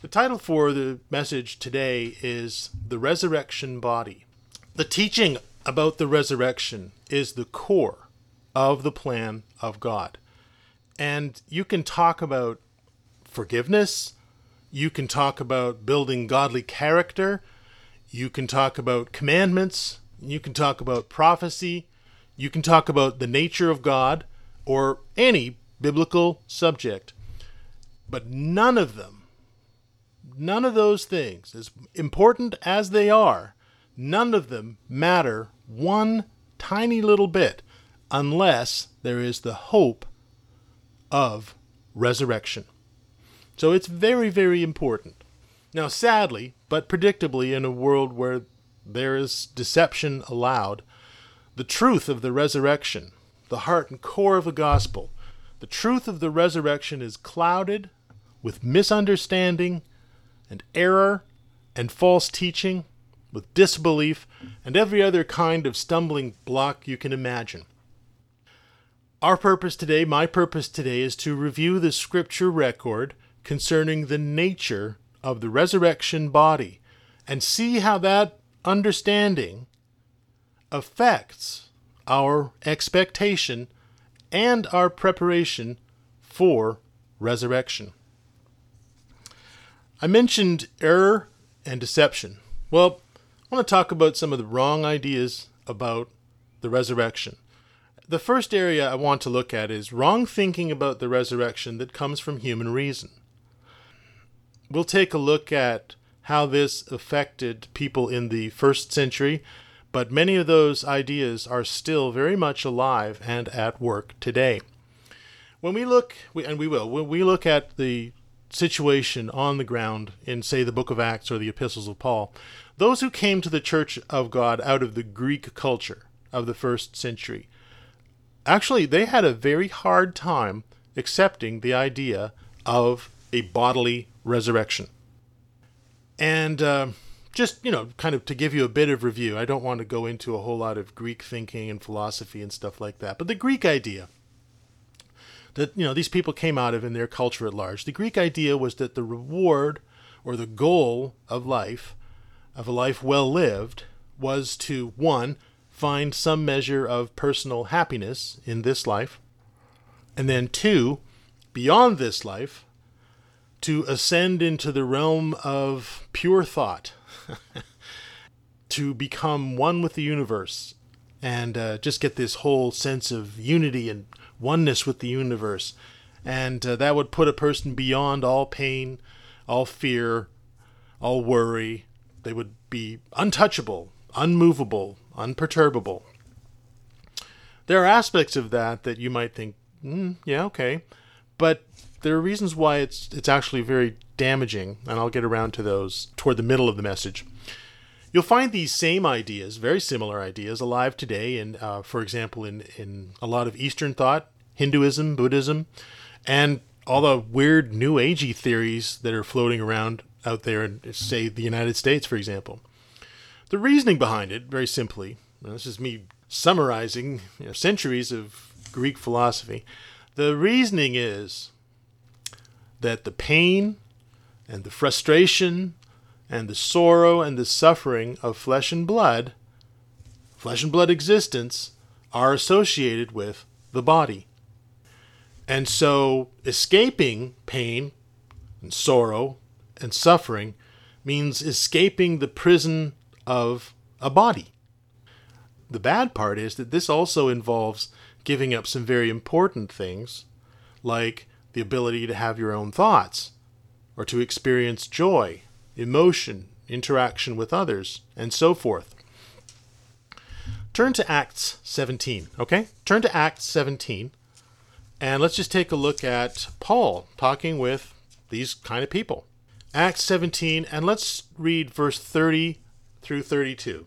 The title for the message today is The Resurrection Body. The teaching about the resurrection is the core of the plan of God. And you can talk about forgiveness, you can talk about building godly character, you can talk about commandments, you can talk about prophecy, you can talk about the nature of God, or any biblical subject. But none of those things, as important as they are, none of them matter one tiny little bit unless there is the hope of resurrection. So it's very, very important. Now, sadly, but predictably, in a world where there is deception allowed, the truth of the resurrection, the heart and core of the gospel, the truth of the resurrection is clouded with misunderstanding and error and false teaching, with disbelief and every other kind of stumbling block you can imagine. Our purpose today, my purpose today, is to review the scripture record concerning the nature of the resurrection body and see how that understanding affects our expectation and our preparation for resurrection. I mentioned error and deception. Well, I want to talk about some of the wrong ideas about the resurrection. The first area I want to look at is wrong thinking about the resurrection that comes from human reason. We'll take a look at how this affected people in the first century, but many of those ideas are still very much alive and at work today. When we look, when we look at the situation on the ground in, say, the book of Acts or the epistles of Paul, those who came to the church of God out of the Greek culture of the first century, actually, they had a very hard time accepting the idea of a bodily resurrection. And just, kind of to give you a bit of review, I don't want to go into a whole lot of Greek thinking and philosophy and stuff like that, but the Greek idea that, these people came out of in their culture at large, the Greek idea was that the reward or the goal of life, of a life well lived, was to, one, find some measure of personal happiness in this life, and then two, beyond this life, to ascend into the realm of pure thought, to become one with the universe, and just get this whole sense of unity and oneness with the universe. And that would put a person beyond all pain, all fear, all worry. They would be untouchable, unmovable, unperturbable. There are aspects of that you might think, yeah, okay. But there are reasons why it's actually very damaging, and I'll get around to those toward the middle of the message. You'll find these same ideas, very similar ideas, alive today, in, for example, in a lot of Eastern thought, Hinduism, Buddhism, and all the weird New Agey theories that are floating around out there in, say, the United States, for example. The reasoning behind it, very simply, this is me summarizing centuries of Greek philosophy, the reasoning is that the pain and the frustration and the sorrow and the suffering of flesh and blood existence, are associated with the body. And so escaping pain and sorrow and suffering means escaping the prison of a body. The bad part is that this also involves giving up some very important things, like the ability to have your own thoughts, or to experience joy, emotion, interaction with others, and so forth. Turn to Acts 17, okay? Turn to Acts 17, and let's just take a look at Paul talking with these kind of people. Acts 17, and let's read verse 30 through 32.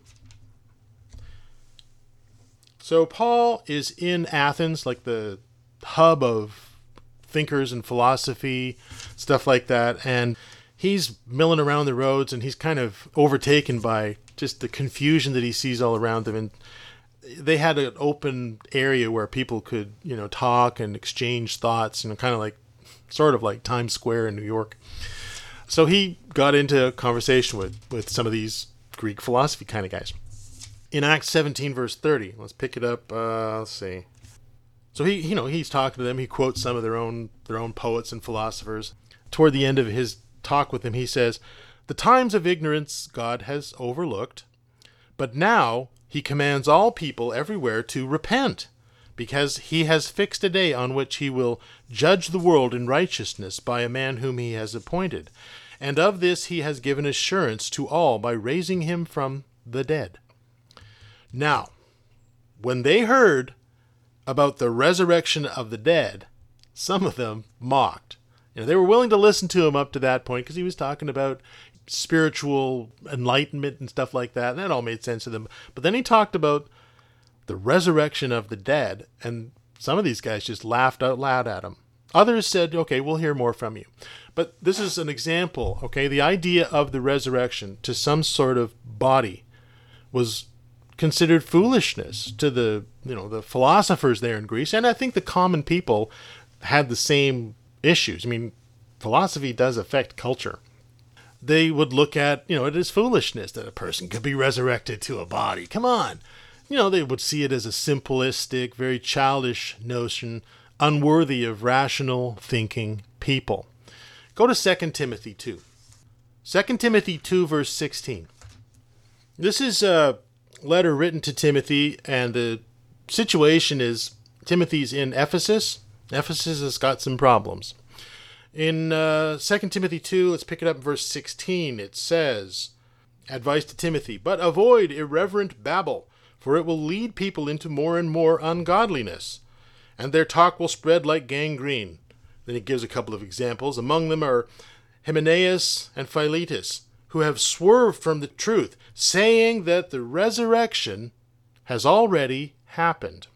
So Paul is in Athens, like the hub of thinkers and philosophy, stuff like that, and he's milling around the roads, and he's kind of overtaken by just the confusion that he sees all around him. And they had an open area where people could, talk and exchange thoughts, kind of like, sort of like Times Square in New York. So he got into a conversation with some of these Greek philosophy kind of guys. In Acts 17, verse 30, let's pick it up. Let's see. So he's talking to them. He quotes some of their own poets and philosophers. Toward the end of his talk with them, he says, "The times of ignorance God has overlooked, but now he commands all people everywhere to repent, because he has fixed a day on which he will judge the world in righteousness by a man whom he has appointed. And of this he has given assurance to all by raising him from the dead." Now, when they heard about the resurrection of the dead, some of them mocked. They were willing to listen to him up to that point because he was talking about spiritual enlightenment and stuff like that, and that all made sense to them. But then he talked about the resurrection of the dead, and some of these guys just laughed out loud at him. Others said, okay, we'll hear more from you. But this is an example, okay? The idea of the resurrection to some sort of body was considered foolishness to the philosophers there in Greece, and I think the common people had the same issues. I mean, philosophy does affect culture. They would look at, it as foolishness that a person could be resurrected to a body. Come on. They would see it as a simplistic, very childish notion, unworthy of rational thinking people. Go to 2 Timothy 2. 2 Timothy 2, verse 16. This is a letter written to Timothy, and the situation is Timothy's in Ephesus. Ephesus has got some problems. In 2 Timothy 2, let's pick it up in verse 16. It says, advice to Timothy, "But avoid irreverent babble, for it will lead people into more and more ungodliness, and their talk will spread like gangrene." Then he gives a couple of examples. Among them are Hymenaeus and Philetus, who have swerved from the truth, saying that the resurrection has already happened.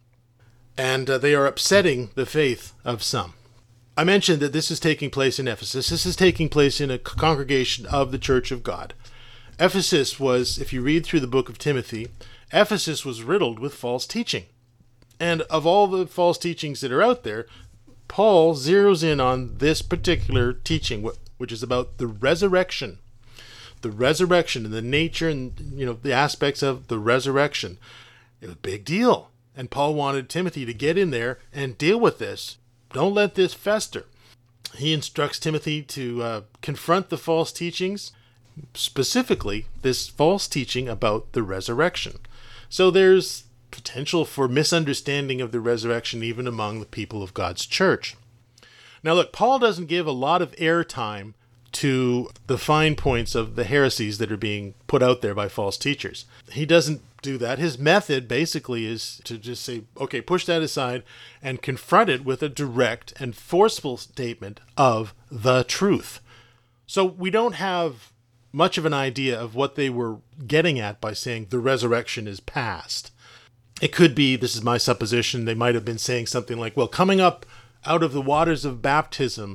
And they are upsetting the faith of some. I mentioned that this is taking place in Ephesus. This is taking place in a congregation of the Church of God. Ephesus was, if you read through the book of Timothy, Ephesus was riddled with false teaching. And of all the false teachings that are out there, Paul zeroes in on this particular teaching, which is about the resurrection. The resurrection and the nature and the aspects of the resurrection. It was a big deal. And Paul wanted Timothy to get in there and deal with this. Don't let this fester. He instructs Timothy to confront the false teachings, specifically this false teaching about the resurrection. So there's potential for misunderstanding of the resurrection even among the people of God's church. Now look, Paul doesn't give a lot of airtime to the fine points of the heresies that are being put out there by false teachers. He doesn't do that. His method basically is to just say, okay, push that aside and confront it with a direct and forceful statement of the truth. So we don't have much of an idea of what they were getting at by saying the resurrection is past. It could be, this is my supposition, they might have been saying something like, well, coming up out of the waters of baptism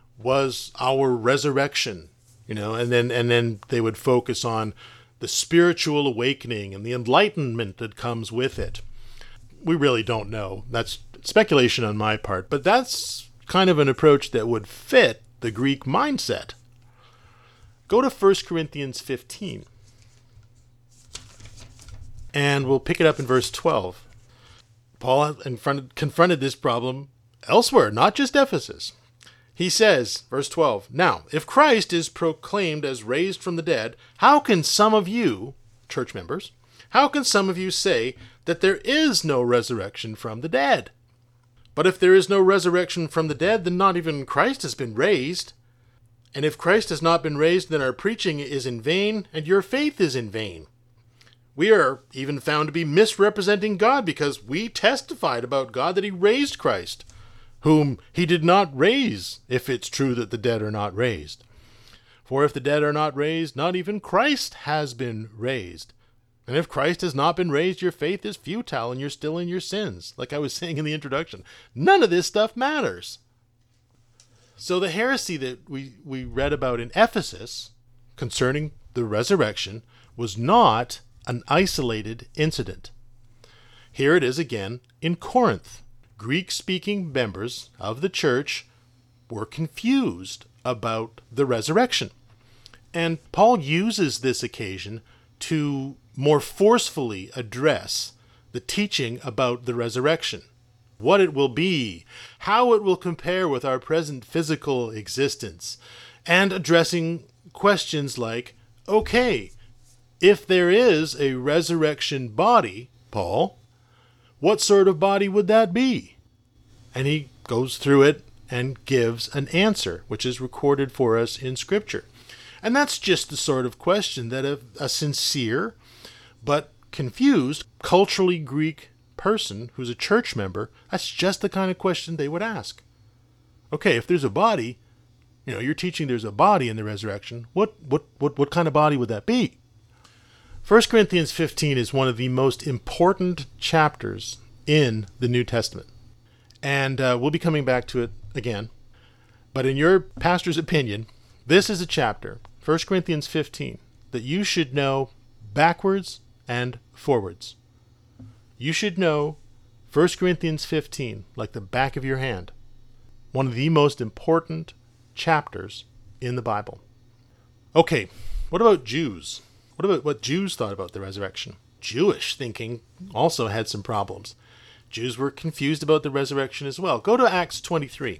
was our resurrection, and then they would focus on the spiritual awakening and the enlightenment that comes with it. We really don't know. That's speculation on my part, but that's kind of an approach that would fit the Greek mindset. Go to 1 Corinthians 15, and we'll pick it up in verse 12. Paul confronted this problem elsewhere, not just Ephesus. He says, verse 12, "Now, if Christ is proclaimed as raised from the dead, how can some of you, church members, say that there is no resurrection from the dead? But if there is no resurrection from the dead, then not even Christ has been raised. And if Christ has not been raised, then our preaching is in vain, and your faith is in vain. We are even found to be misrepresenting God, because we testified about God that he raised Christ, whom he did not raise, if it's true that the dead are not raised. For if the dead are not raised, not even Christ has been raised. And if Christ has not been raised, your faith is futile and you're still in your sins." Like I was saying in the introduction, none of this stuff matters. So the heresy that we read about in Ephesus concerning the resurrection was not an isolated incident. Here it is again in Corinth. Greek-speaking members of the church were confused about the resurrection. And Paul uses this occasion to more forcefully address the teaching about the resurrection, what it will be, how it will compare with our present physical existence, and addressing questions like, okay, if there is a resurrection body, Paul, what sort of body would that be? And he goes through it and gives an answer, which is recorded for us in Scripture. And that's just the sort of question that a sincere but confused, culturally Greek person who's a church member, that's just the kind of question they would ask. Okay, if there's a body, you're teaching there's a body in the resurrection, what kind of body would that be? 1 Corinthians 15 is one of the most important chapters in the New Testament. And we'll be coming back to it again. But in your pastor's opinion, this is a chapter, 1 Corinthians 15, that you should know backwards and forwards. You should know 1 Corinthians 15 like the back of your hand. One of the most important chapters in the Bible. Okay, what about Jews? What about what Jews thought about the resurrection? Jewish thinking also had some problems. Jews were confused about the resurrection as well. Go to Acts 23.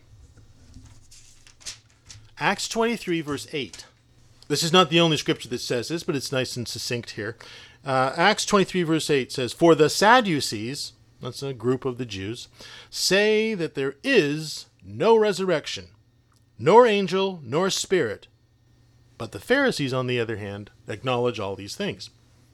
Acts 23, verse 8. This is not the only scripture that says this, but it's nice and succinct here. Acts 23, verse 8 says, "For the Sadducees," that's a group of the Jews, "say that there is no resurrection, nor angel, nor spirit. But the Pharisees, on the other hand, acknowledge all these things."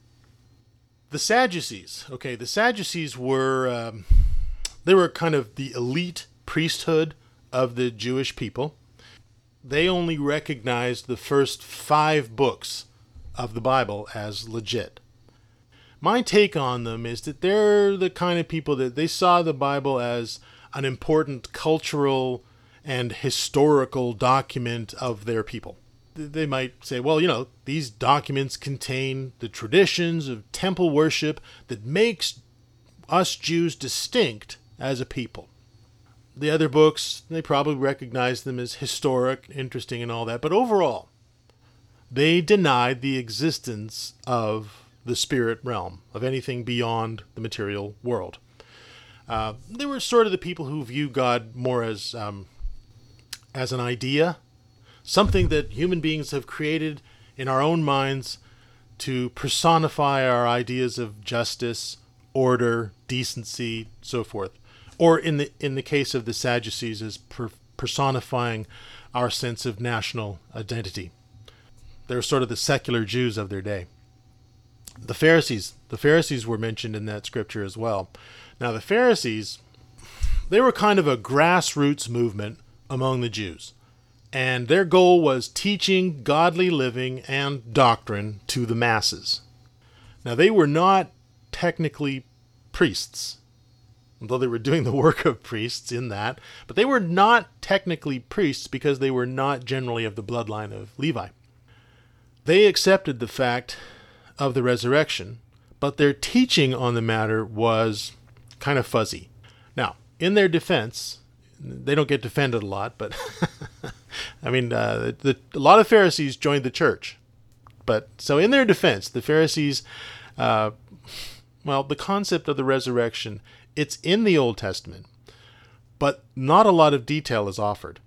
The Sadducees. Okay, the Sadducees were they were kind of the elite priesthood of the Jewish people. They only recognized the first 5 books of the Bible as legit. My take on them is that they're the kind of people that they saw the Bible as an important cultural and historical document of their people. They might say, well, these documents contain the traditions of temple worship that makes us Jews distinct as a people. The other books, they probably recognize them as historic, interesting, and all that. But overall, they denied the existence of the spirit realm, of anything beyond the material world. They were sort of the people who view God more as an idea, something that human beings have created in our own minds to personify our ideas of justice, order, decency, so forth. Or in the case of the Sadducees, as personifying our sense of national identity. They're sort of the secular Jews of their day. The Pharisees were mentioned in that scripture as well. Now the Pharisees, they were kind of a grassroots movement among the Jews. And their goal was teaching godly living and doctrine to the masses. Now, they were not technically priests, although they were doing the work of priests in that, but they were not technically priests because they were not generally of the bloodline of Levi. They accepted the fact of the resurrection, but their teaching on the matter was kind of fuzzy. Now, in their defense, they don't get defended a lot, but I mean, a lot of Pharisees joined the church. But so in their defense, the Pharisees, the concept of the resurrection, it's in the Old Testament, but not a lot of detail is offered.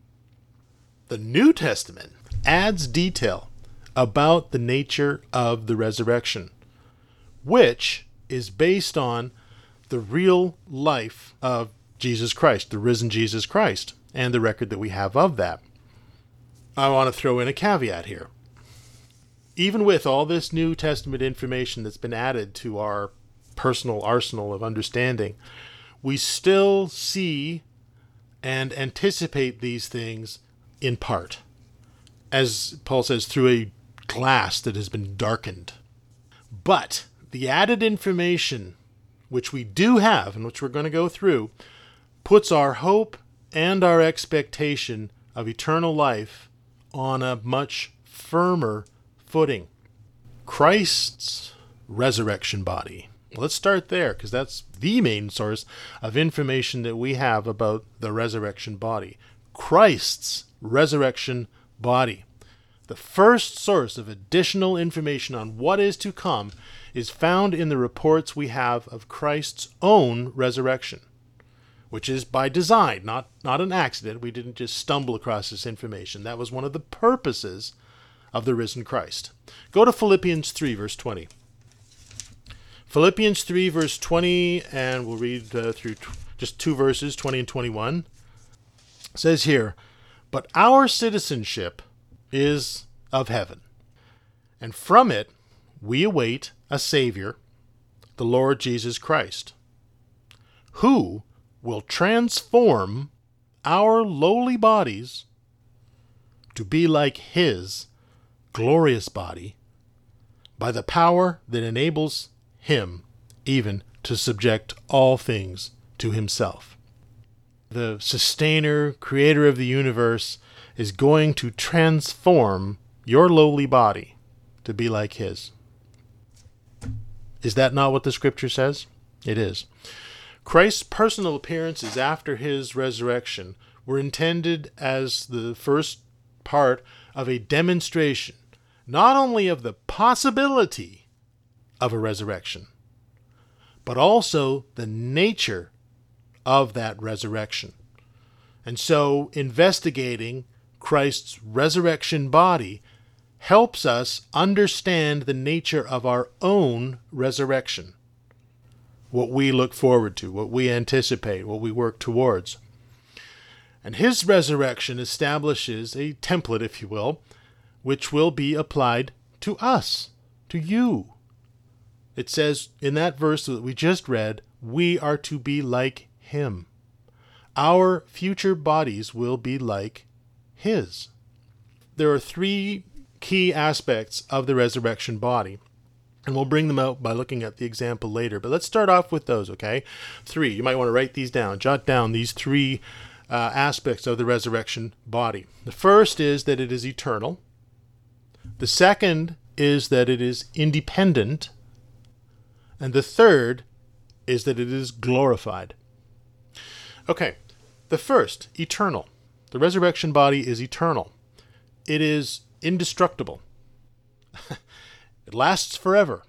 The New Testament adds detail about the nature of the resurrection, which is based on the real life of Jesus Christ, the risen Jesus Christ, and the record that we have of that. I want to throw in a caveat here. Even with all this New Testament information that's been added to our personal arsenal of understanding, we still see and anticipate these things in part. As Paul says, through a glass that has been darkened. But the added information, which we do have and which we're going to go through, puts our hope and our expectation of eternal life on a much firmer footing. Christ's resurrection body. Let's start there, because that's the main source of information that we have about the resurrection body. Christ's resurrection body. The first source of additional information on what is to come is found in the reports we have of Christ's own resurrection, which is by design, not an accident. We didn't just stumble across this information. That was one of the purposes of the risen Christ. Go to Philippians 3, verse 20. Philippians 3, verse 20, and we'll read through just two verses, 20 and 21. It says here, "But our citizenship is of heaven, and from it we await a Savior, the Lord Jesus Christ, who will transform our lowly bodies to be like His glorious body by the power that enables Him even to subject all things to Himself." The sustainer, creator of the universe, is going to transform your lowly body to be like His. Is that not what the Scripture says? It is. Christ's personal appearances after His resurrection were intended as the first part of a demonstration, not only of the possibility of a resurrection, but also the nature of that resurrection. And so investigating Christ's resurrection body helps us understand the nature of our own resurrection, what we look forward to, what we anticipate, what we work towards. And His resurrection establishes a template, if you will, which will be applied to us, to you. It says in that verse that we just read, we are to be like Him. Our future bodies will be like His. There are three key aspects of the resurrection body, and we'll bring them out by looking at the example later. But let's start off with those, okay? Three. You might want to write these down. Jot down these three aspects of the resurrection body. The first is that it is eternal. The second is that it is independent. And the third is that it is glorified. Okay, the first, eternal. The resurrection body is eternal. It is indestructible. It lasts forever.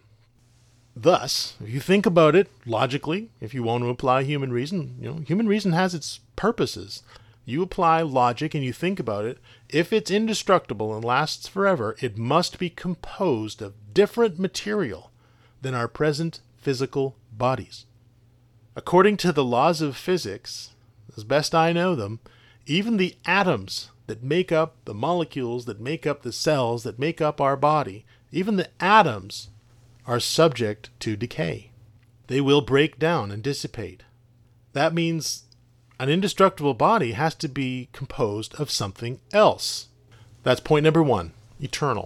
Thus, if you think about it logically, if you want to apply human reason, human reason has its purposes. You apply logic and you think about it. If it's indestructible and lasts forever, it must be composed of different material than our present physical bodies. According to the laws of physics, as best I know them, even the atoms that make up the molecules, that make up the cells, that make up our body, even the atoms are subject to decay. They will break down and dissipate. That means an indestructible body has to be composed of something else. That's point number one, eternal.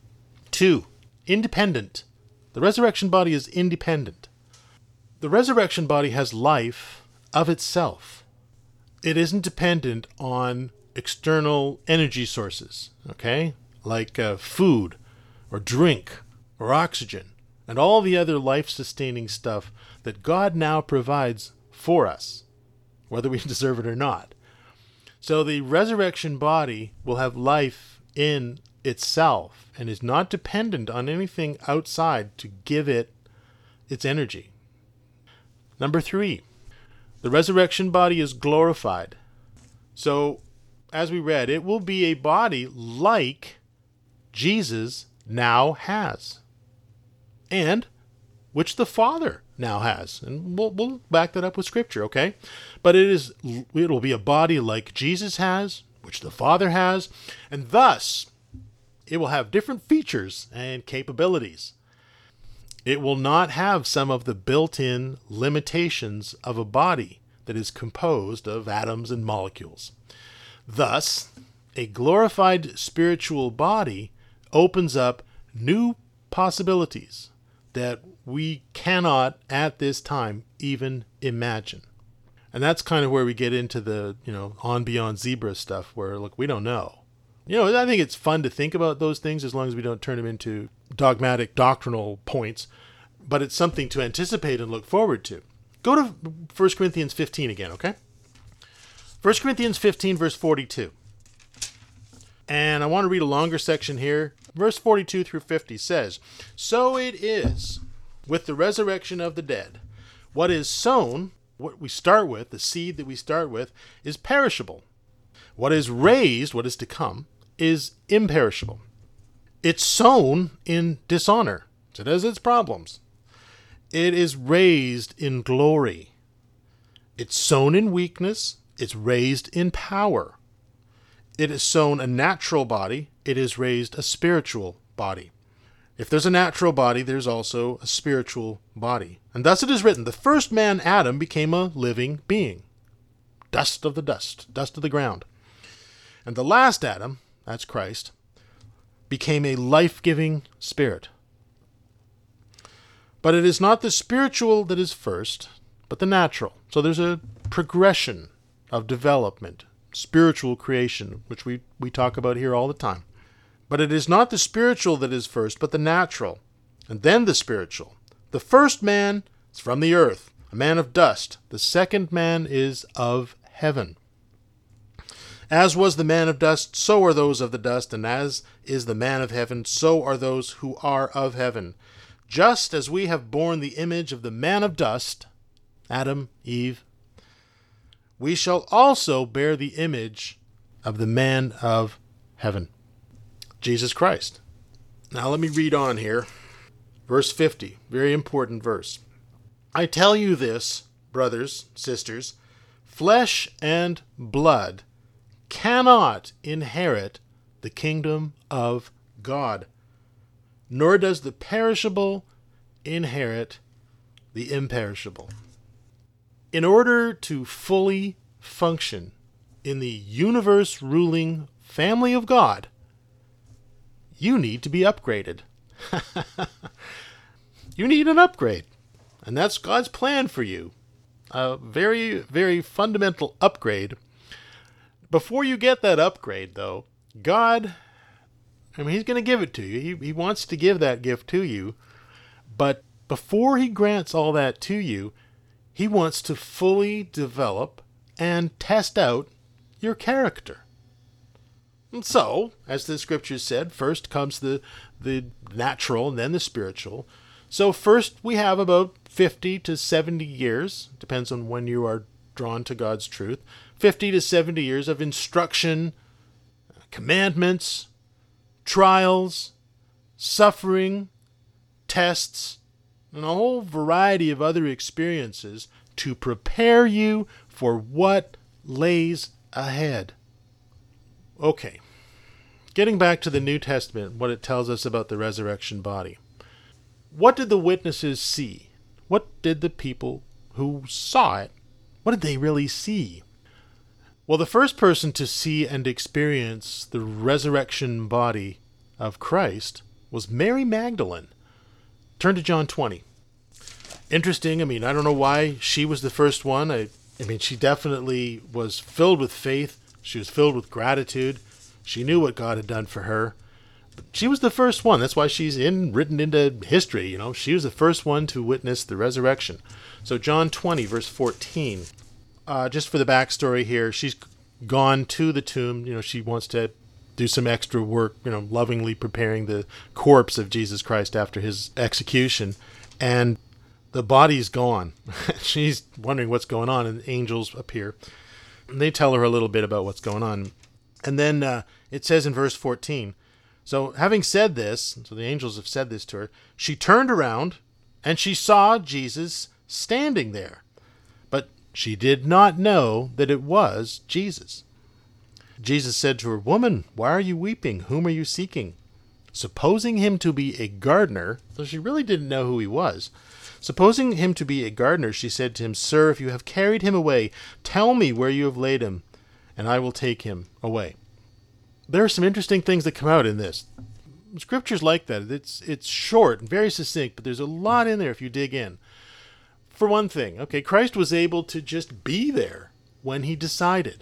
2, independent. The resurrection body is independent. The resurrection body has life of itself. It isn't dependent on external energy sources, okay? Like food or drink or oxygen and all the other life-sustaining stuff that God now provides for us, whether we deserve it or not. So the resurrection body will have life in itself and is not dependent on anything outside to give it its energy. Number 3, the resurrection body is glorified. So, as we read, it will be a body like Jesus now has, and which the Father now has. And we'll back that up with Scripture, okay? But it'll be a body like Jesus has, which the Father has, and thus it will have different features and capabilities. It will not have some of the built-in limitations of a body that is composed of atoms and molecules. Thus, a glorified spiritual body opens up new possibilities that we cannot at this time even imagine. And that's kind of where we get into the, on beyond zebra stuff where, look, we don't know. I think it's fun to think about those things as long as we don't turn them into dogmatic doctrinal points, but it's something to anticipate and look forward to. Go to 1 Corinthians 15 again, okay? 1 Corinthians 15, verse 42. And I want to read a longer section here. Verse 42 through 50 says, "So it is with the resurrection of the dead. What is sown," what we start with, the seed that we start with, "is perishable. What is raised," what is to come, "is imperishable. It's sown in dishonor." So it has its problems. "It is raised in glory. It's sown in weakness. It's raised in power. It is sown a natural body. It is raised a spiritual body. If there's a natural body, there's also a spiritual body. And thus it is written, the first man, Adam, became a living being. Dust of the dust, dust of the ground. And the last Adam, that's Christ, became a life-giving spirit. But it is not the spiritual that is first, but the natural." So there's a progression of development, spiritual creation, which we talk about here all the time. "But it is not the spiritual that is first, but the natural, and then the spiritual. The first man is from the earth, a man of dust. The second man is of heaven. As was the man of dust, so are those of the dust, and as is the man of heaven, so are those who are of heaven. Just as we have borne the image of the man of dust," Adam, Eve, "we shall also bear the image of the man of heaven, Jesus Christ." Now let me read on here. Verse 50, very important verse. "I tell you this, brothers, sisters, flesh and blood cannot inherit the kingdom of God, nor does the perishable inherit the imperishable." In order to fully function in the universe-ruling family of God, you need to be upgraded. You need an upgrade. And that's God's plan for you. A very, very fundamental upgrade. Before you get that upgrade, though, God, He's going to give it to you. He wants to give that gift to you. But before He grants all that to you, He wants to fully develop and test out your character. And so, as the scriptures said, first comes the natural and then the spiritual. So first we have about 50 to 70 years, depends on when you are drawn to God's truth, 50 to 70 years of instruction, commandments, trials, suffering, tests, and a whole variety of other experiences to prepare you for what lays ahead. Okay, getting back to the New Testament, what it tells us about the resurrection body. What did the witnesses see? What did the people who saw it, what did they really see? Well, the first person to see and experience the resurrection body of Christ was Mary Magdalene. Turn to John 20. Interesting. I don't know why she was the first one. She definitely was filled with faith. She was filled with gratitude. She knew what God had done for her. But she was the first one. That's why she's written into history. She was the first one to witness the resurrection. So John 20, verse 14. Just for the backstory here, she's gone to the tomb. She wants to do some extra work, lovingly preparing the corpse of Jesus Christ after his execution. And the body's gone. She's wondering what's going on, and angels appear. And they tell her a little bit about what's going on. And then it says in verse 14, so having said this, so the angels have said this to her, she turned around and she saw Jesus standing there. But she did not know that it was Jesus. Jesus said to her, "Woman, why are you weeping? Whom are you seeking?" Supposing him to be a gardener, so she really didn't know who he was. Supposing him to be a gardener, she said to him, "Sir, if you have carried him away, tell me where you have laid him, and I will take him away." There are some interesting things that come out in this. Scripture's like that. It's short and very succinct, but there's a lot in there if you dig in. For one thing, Christ was able to just be there when he decided.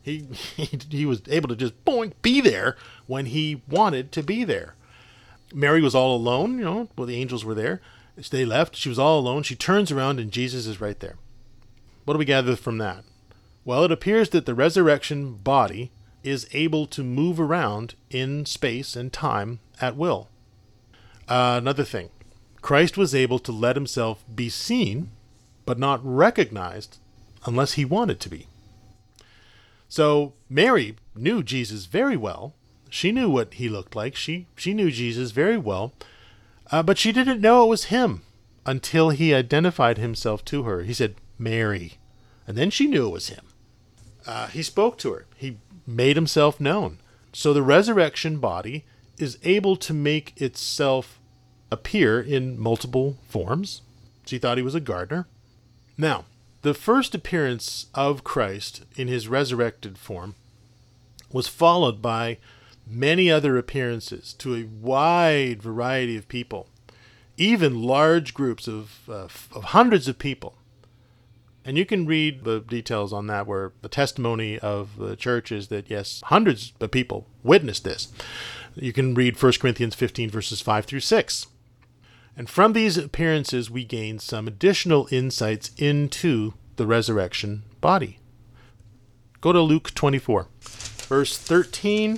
He was able to just be there when he wanted to be there. Mary was all alone, while the angels were there. They left. She was all alone. She turns around and Jesus is right there. What do we gather from that? Well, it appears that the resurrection body is able to move around in space and time at will. Another thing, Christ was able to let himself be seen, but not recognized unless he wanted to be. So Mary knew Jesus very well. She knew what he looked like. She knew Jesus very well, but she didn't know it was him until he identified himself to her. He said, "Mary," and then she knew it was him. He spoke to her. He made himself known. So the resurrection body is able to make itself appear in multiple forms. She thought he was a gardener. Now, the first appearance of Christ in his resurrected form was followed by many other appearances to a wide variety of people, even large groups of hundreds of people. And you can read the details on that, where the testimony of the church is that, yes, hundreds of people witnessed this. You can read 1 Corinthians 15, verses 5 through 6. And from these appearances, we gain some additional insights into the resurrection body. Go to Luke 24, verse 13.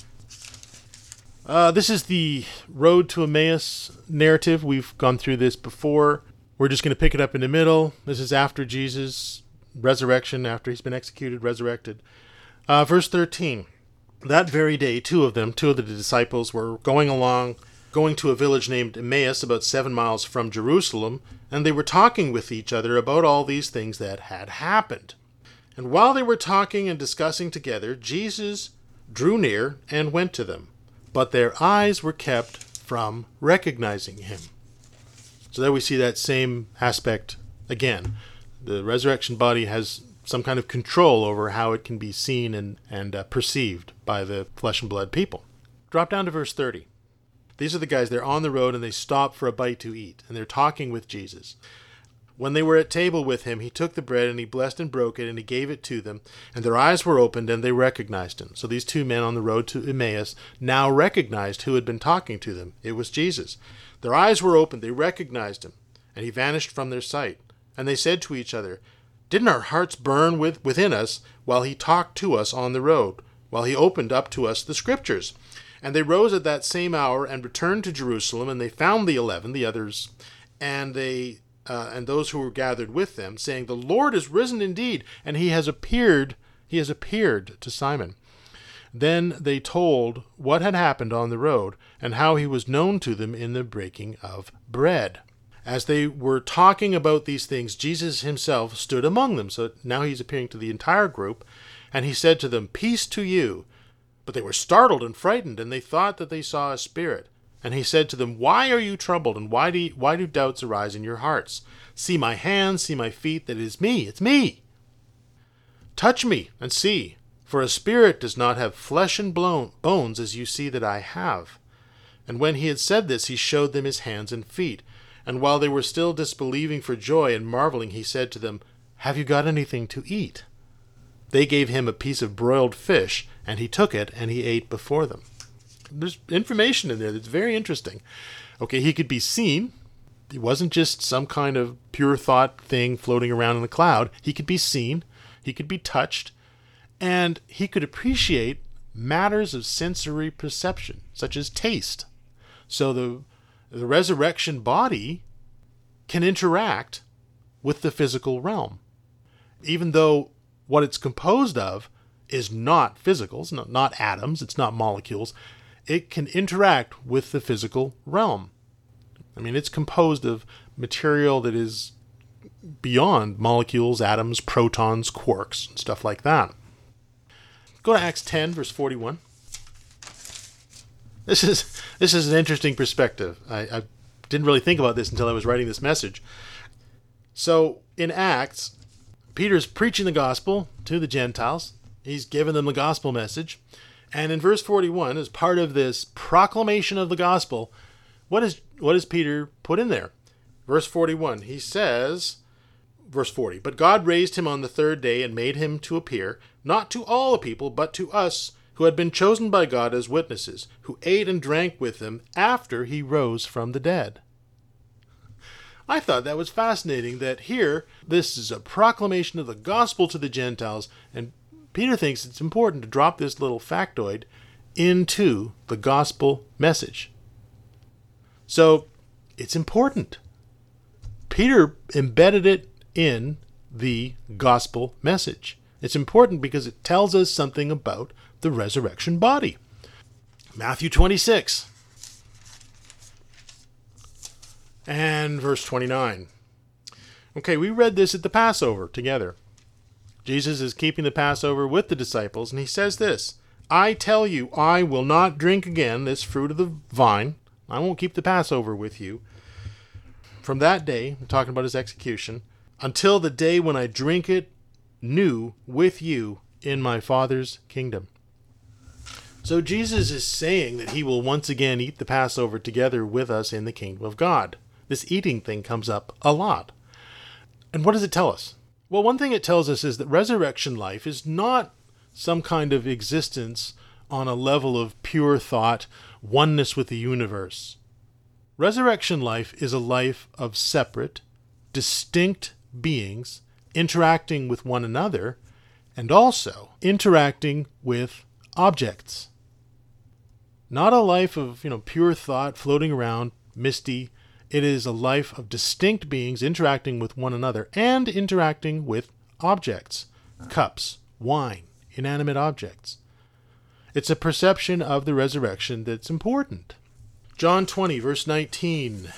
This is the road to Emmaus narrative. We've gone through this before. We're just going to pick it up in the middle. This is after Jesus' resurrection, after he's been executed, resurrected. Verse 13. That very day, two of the disciples, were going to a village named Emmaus, about 7 miles from Jerusalem, and they were talking with each other about all these things that had happened. And while they were talking and discussing together, Jesus drew near and went to them, but their eyes were kept from recognizing him. So there we see that same aspect again. The resurrection body has some kind of control over how it can be seen and perceived by the flesh and blood people. Drop down to verse 30. These are the guys, they're on the road and they stop for a bite to eat, and they're talking with Jesus. When they were at table with him, he took the bread and he blessed and broke it and he gave it to them, and their eyes were opened and they recognized him. So these two men on the road to Emmaus now recognized who had been talking to them. It was Jesus. Their eyes were opened, they recognized him, and he vanished from their sight. And they said to each other, "Didn't our hearts burn within us while he talked to us on the road, while he opened up to us the scriptures?" And they rose at that same hour and returned to Jerusalem, and they found the 11, the others, and those who were gathered with them, saying, "The Lord is risen indeed, and he has appeared to Simon." Then they told what had happened on the road, and how he was known to them in the breaking of bread. As they were talking about these things, Jesus himself stood among them. So now he's appearing to the entire group, and he said to them, "Peace to you." But they were startled and frightened, and they thought that they saw a spirit. And he said to them, "Why are you troubled, and why do doubts arise in your hearts? See my hands, see my feet, that it is me, it's me. Touch me and see, for a spirit does not have flesh and bones as you see that I have." And when he had said this, he showed them his hands and feet. And while they were still disbelieving for joy and marveling, he said to them, "Have you got anything to eat?" They gave him a piece of broiled fish, and he took it and he ate before them. There's information in there that's very interesting. Okay, he could be seen. He wasn't just some kind of pure thought thing floating around in the cloud. He could be seen. He could be touched. And he could appreciate matters of sensory perception, such as taste. So the resurrection body can interact with the physical realm. Even though what it's composed of is not physical, it's not atoms, it's not molecules, it can interact with the physical realm. I mean, it's composed of material that is beyond molecules, atoms, protons, quarks, and stuff like that. Go to Acts 10, verse 41. This is an interesting perspective. I didn't really think about this until I was writing this message. So in Acts, Peter's preaching the gospel to the Gentiles. He's given them the gospel message. And in verse 41, as part of this proclamation of the gospel, what does Peter put in there? Verse 41, he says, verse 40, "But God raised him on the third day and made him to appear, not to all the people, but to us, who had been chosen by God as witnesses, who ate and drank with him after he rose from the dead." I thought that was fascinating, that here, this is a proclamation of the gospel to the Gentiles, and Peter thinks it's important to drop this little factoid into the gospel message. So it's important. Peter embedded it in the gospel message. It's important because it tells us something about the resurrection body. Matthew 26 and verse 29. Okay, we read this at the Passover together. Jesus is keeping the Passover with the disciples, and he says this, I tell you, I will not drink again this fruit of the vine. I won't keep the Passover with you. From that day, I'm talking about his execution, until the day when I drink it new with you in my Father's kingdom. So Jesus is saying that he will once again eat the Passover together with us in the kingdom of God. This eating thing comes up a lot. And what does it tell us? Well, one thing it tells us is that resurrection life is not some kind of existence on a level of pure thought, oneness with the universe. Resurrection life is a life of separate, distinct beings interacting with one another and also interacting with objects. Not a life of, pure thought floating around, misty. It is a life of distinct beings interacting with one another and interacting with objects, cups, wine, inanimate objects. It's a perception of the resurrection that's important. John 20, verse 19.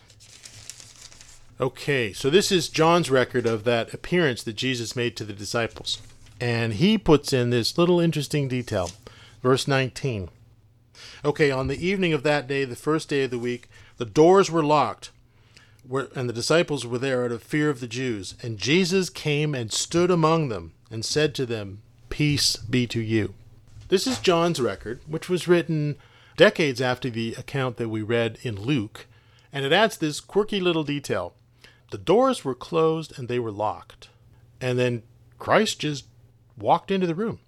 Okay, so this is John's record of that appearance that Jesus made to the disciples. And he puts in this little interesting detail. Verse 19. Okay, on the evening of that day, the first day of the week, the doors were locked, and the disciples were there out of fear of the Jews. And Jesus came and stood among them and said to them, Peace be to you. This is John's record, which was written decades after the account that we read in Luke, and it adds this quirky little detail. The doors were closed and they were locked. And then Christ just walked into the room.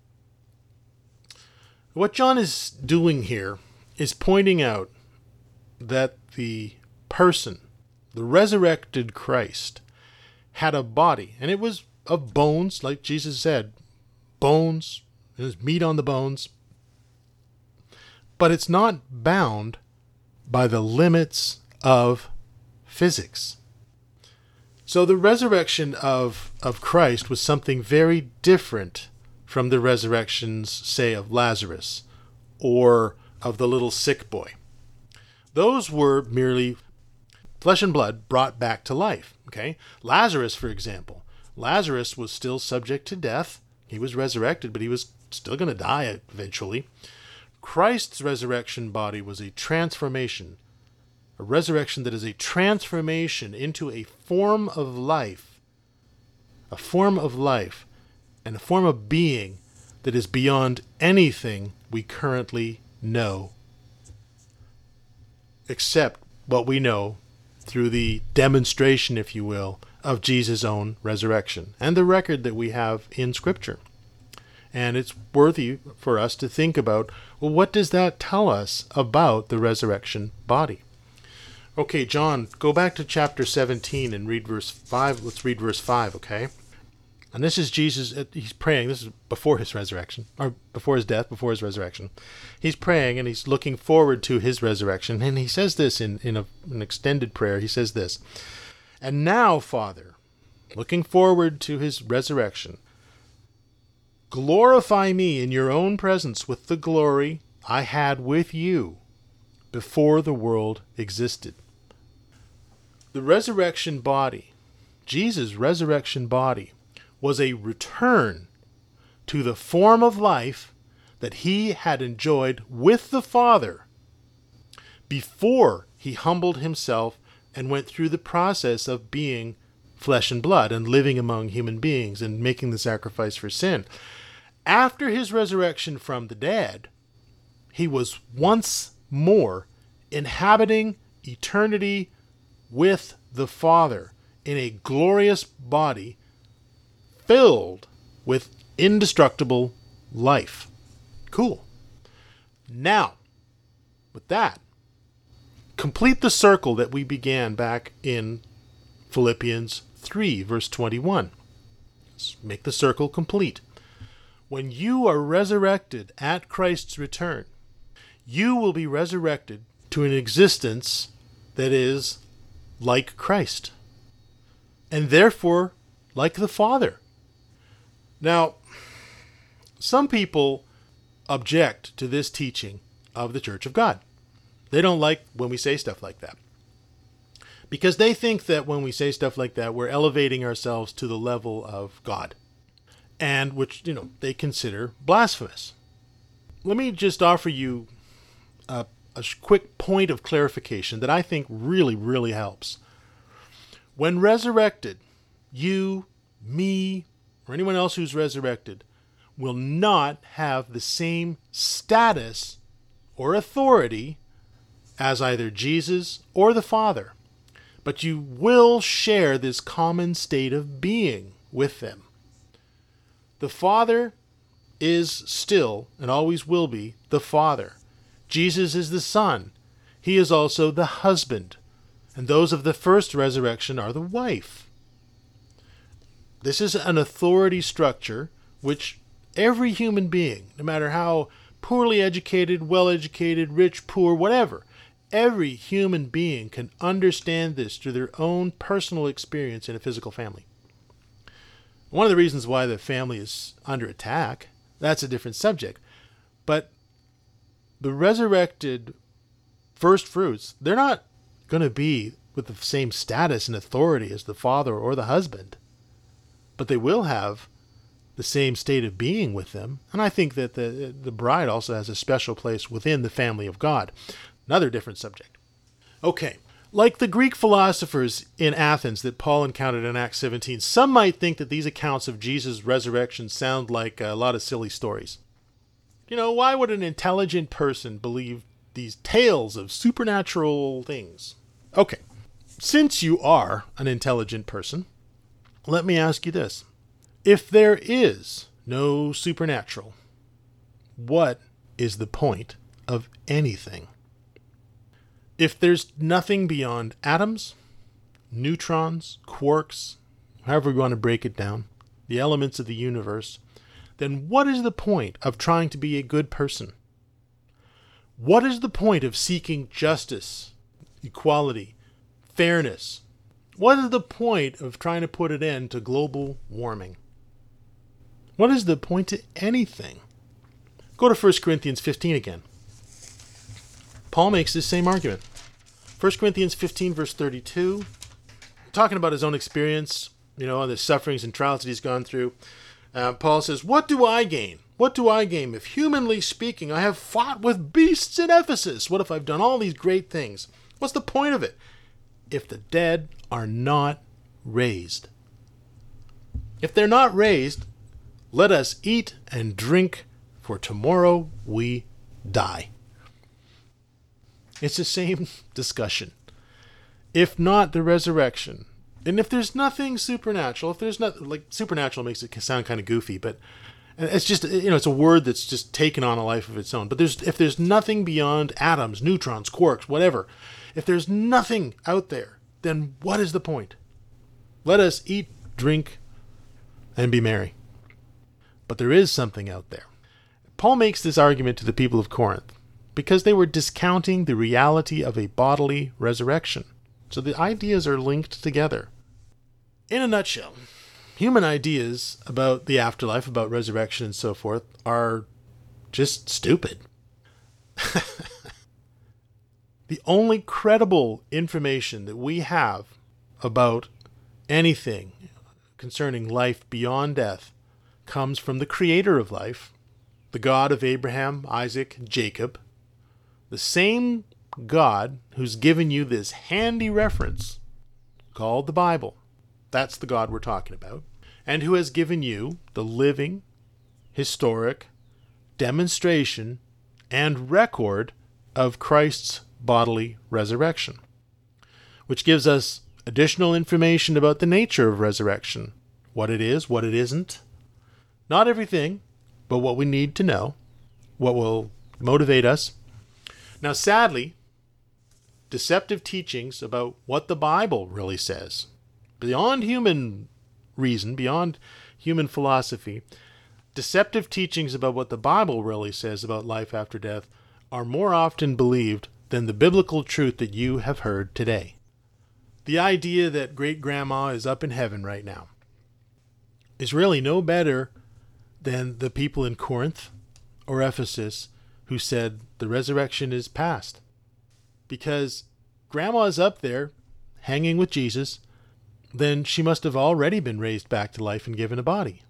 What John is doing here is pointing out that the person, the resurrected Christ, had a body, and it was of bones, like Jesus said, bones, there's meat on the bones, but it's not bound by the limits of physics. So the resurrection of Christ was something very different from the resurrections, say, of Lazarus or of the little sick boy. Those were merely flesh and blood brought back to life. Okay? Lazarus, for example. Lazarus was still subject to death. He was resurrected, but he was still going to die eventually. Christ's resurrection body was a transformation. A resurrection that is a transformation into a form of life. A form of life and a form of being that is beyond anything we currently know, except what we know through the demonstration, if you will, of Jesus' own resurrection and the record that we have in Scripture. And it's worthy for us to think about, well, what does that tell us about the resurrection body? Okay, John, go back to chapter 17 and read verse 5. Let's read verse 5, okay? And this is Jesus, he's praying. This is before his resurrection, or before his death, before his resurrection. He's praying and he's looking forward to his resurrection. And he says this in an extended prayer. He says this, And now, Father, looking forward to his resurrection, glorify me in your own presence with the glory I had with you before the world existed. The resurrection body, Jesus' resurrection body, was a return to the form of life that he had enjoyed with the Father before he humbled himself and went through the process of being flesh and blood and living among human beings and making the sacrifice for sin. After his resurrection from the dead, he was once more inhabiting eternity with the Father in a glorious body filled with indestructible life. Cool. Now, with that, complete the circle that we began back in Philippians 3, verse 21. Let's make the circle complete. when you are resurrected at Christ's return, you will be resurrected to an existence that is like Christ, and therefore like the Father. Now, some people object to this teaching of the Church of God. They don't like when we say stuff like that, because they think that when we say stuff like that, we're elevating ourselves to the level of God, and which, they consider blasphemous. Let me just offer you a quick point of clarification that I think really, really helps. When resurrected, you, me, or anyone else who's resurrected will not have the same status or authority as either Jesus or the Father, but you will share this common state of being with them. The Father is still, and always will be, the Father. Jesus is the Son. He is also the husband. And those of the first resurrection are the wife. This is an authority structure which every human being, no matter how poorly educated, well-educated, rich, poor, whatever, every human being can understand this through their own personal experience in a physical family. One of the reasons why the family is under attack, that's a different subject. But the resurrected first fruits, they're not going to be with the same status and authority as the father or the husband, but they will have the same state of being with them. And I think that the bride also has a special place within the family of God. Another different subject. Okay, like the Greek philosophers in Athens that Paul encountered in Acts 17, some might think that these accounts of Jesus' resurrection sound like a lot of silly stories. Why would an intelligent person believe these tales of supernatural things? Okay, since you are an intelligent person, let me ask you this. If there is no supernatural, what is the point of anything? If there's nothing beyond atoms, neutrons, quarks, however we want to break it down, the elements of the universe, then what is the point of trying to be a good person? What is the point of seeking justice, equality, fairness? What is the point of trying to put an end to global warming? What is the point to anything? Go to 1 Corinthians 15 again. Paul makes this same argument. 1 Corinthians 15, verse 32, talking about his own experience, the sufferings and trials that he's gone through. Paul says, "What do I gain? What do I gain if, humanly speaking, I have fought with beasts in Ephesus? What if I've done all these great things? What's the point of it? If the dead are not raised." If they're not raised, let us eat and drink, for tomorrow we die. It's the same discussion. If not the resurrection, and if there's nothing supernatural, if there's not, like, supernatural makes it sound kind of goofy, but it's just, it's a word that's just taken on a life of its own. But if there's nothing beyond atoms, neutrons, quarks, whatever, if there's nothing out there, then what is the point? Let us eat, drink, and be merry. But there is something out there. Paul makes this argument to the people of Corinth because they were discounting the reality of a bodily resurrection. So the ideas are linked together. In a nutshell, human ideas about the afterlife, about resurrection and so forth, are just stupid. The only credible information that we have about anything concerning life beyond death comes from the creator of life, the God of Abraham, Isaac, Jacob, the same God who's given you this handy reference called the Bible. That's the God we're talking about. And who has given you the living, historic demonstration and record of Christ's bodily resurrection, which gives us additional information about the nature of resurrection, what it is, what it isn't. Not everything, but what we need to know, what will motivate us. Now, sadly, deceptive teachings about what the Bible really says, beyond human reason, beyond human philosophy, deceptive teachings about what the Bible really says about life after death are more often believed than the biblical truth that you have heard today. The idea that great-grandma is up in heaven right now is really no better than the people in Corinth or Ephesus who said the resurrection is past. Because grandma is up there hanging with Jesus, then she must have already been raised back to life and given a body.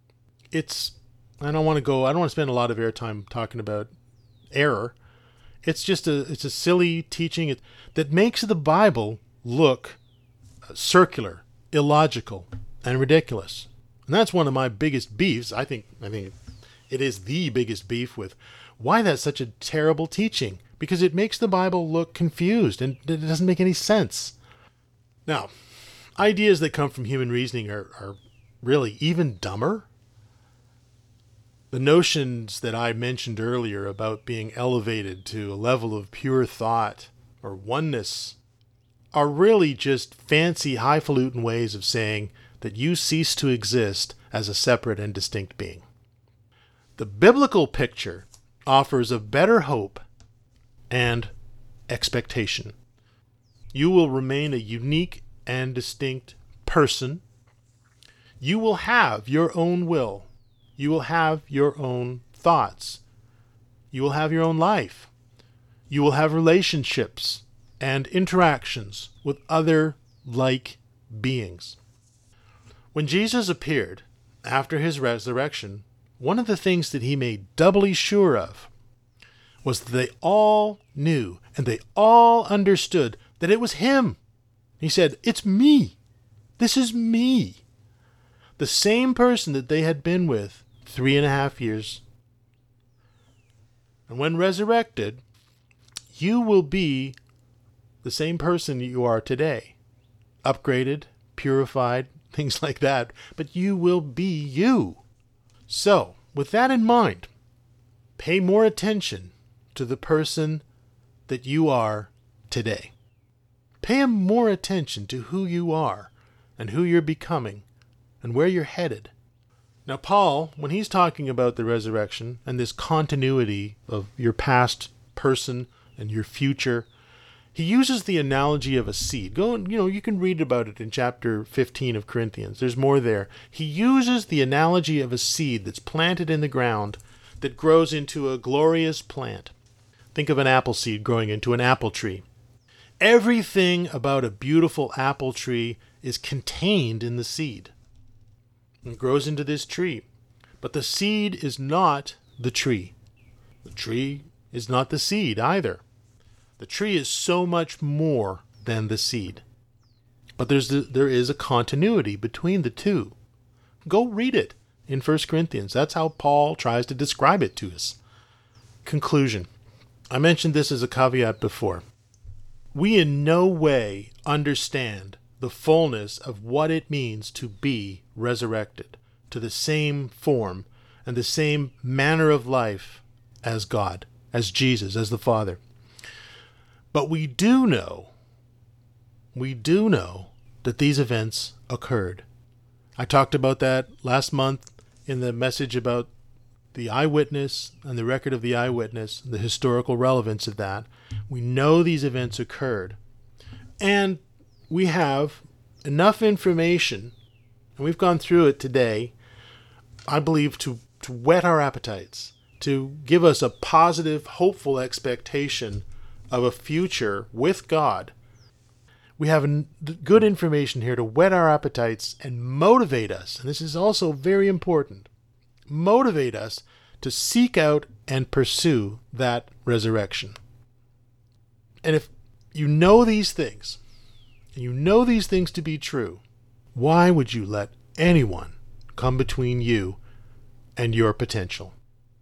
I don't want to spend a lot of airtime talking about error. It's a silly teaching that makes the Bible look circular, illogical, and ridiculous. And that's one of my biggest beefs. I think it is the biggest beef with why that's such a terrible teaching, because it makes the Bible look confused and it doesn't make any sense. Now, ideas that come from human reasoning are really even dumber. The notions that I mentioned earlier about being elevated to a level of pure thought or oneness are really just fancy, highfalutin ways of saying that you cease to exist as a separate and distinct being. The biblical picture offers a better hope and expectation. You will remain a unique and distinct person. You will have your own will. You will have your own thoughts. You will have your own life. You will have relationships and interactions with other like beings. When Jesus appeared after his resurrection, one of the things that he made doubly sure of was that they all knew and they all understood that it was him. He said, "It's me. This is me." The same person that they had been with 3.5 years. And when resurrected, you will be the same person you are today. Upgraded, purified, things like that. But you will be you. So, with that in mind, pay more attention to the person that you are today. Pay more attention to who you are and who you're becoming and where you're headed. Now, Paul, when he's talking about the resurrection and this continuity of your past person and your future, he uses the analogy of a seed. You can read about it in chapter 15 of Corinthians. There's more there. He uses the analogy of a seed that's planted in the ground that grows into a glorious plant. Think of an apple seed growing into an apple tree. Everything about a beautiful apple tree is contained in the seed. It grows into this tree. But the seed is not the tree. The tree is not the seed either. The tree is so much more than the seed. But there is a continuity between the two. Go read it in 1 Corinthians. That's how Paul tries to describe it to us. Conclusion. I mentioned this as a caveat before. We in no way understand the fullness of what it means to be resurrected to the same form and the same manner of life as God, as Jesus, as the Father. But we do know that these events occurred. I talked about that last month in the message about the eyewitness and the record of the eyewitness, the historical relevance of that. We know these events occurred. And we have enough information, and we've gone through it today, I believe, to whet our appetites, to give us a positive, hopeful expectation of a future with God. We have good information here to whet our appetites and motivate us, and this is also very important, motivate us to seek out and pursue that resurrection. And if you know these things, and you know these things to be true, why would you let anyone come between you and your potential?